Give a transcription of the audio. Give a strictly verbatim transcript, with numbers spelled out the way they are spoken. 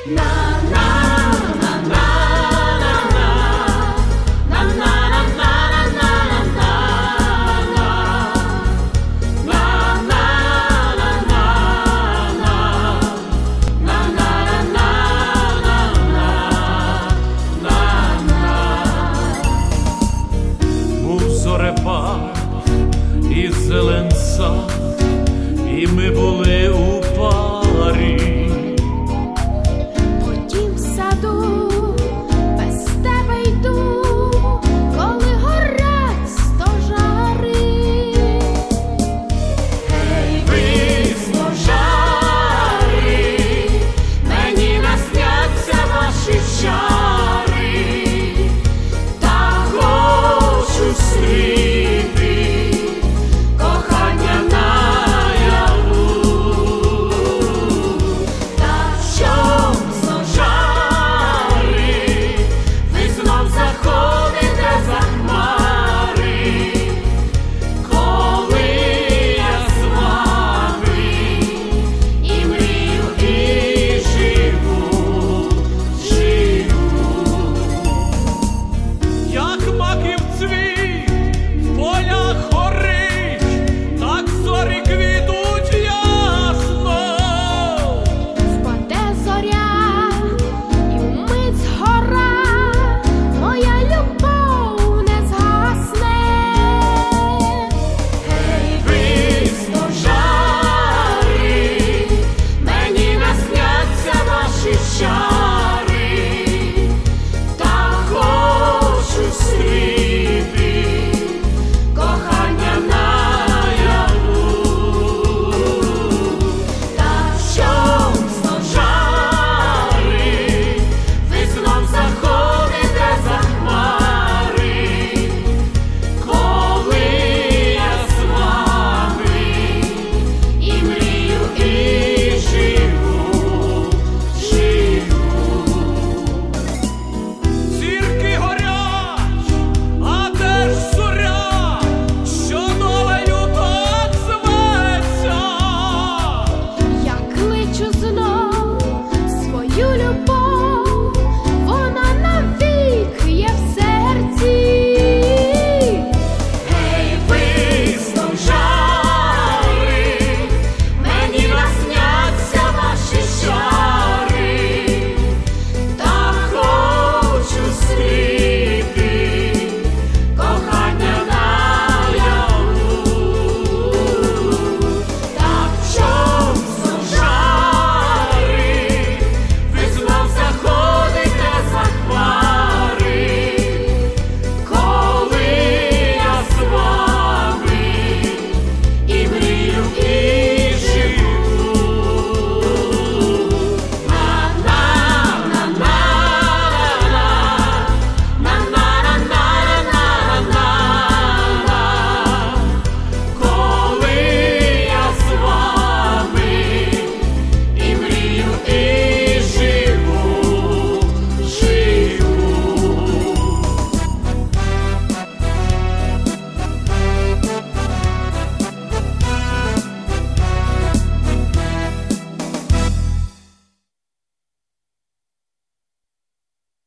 І зелен сад, і ми були у парі. Потім в саду без тебе йду, коли горять стожари. Гей, ви стожари, мені насняться ваші чари, та хочу світи кохання наяву. Та що стожари, ви знов заходите за хмари, коли я з вами і мрію, і живу, живу. Як маків цвіт в полях горить, так зорі квітуть ясно. Впаде зоря, і вмить згора, моя любов не згасне. Гей, ви стожари, мені насняться ваші чари, та хочу світи кохання наяву. Та що стожари, ви знов заходите за хмари, коли я з вами і мрію, і живу, живу. Зірки горять, а де ж зоря, що долею так зветься? Я кличу знов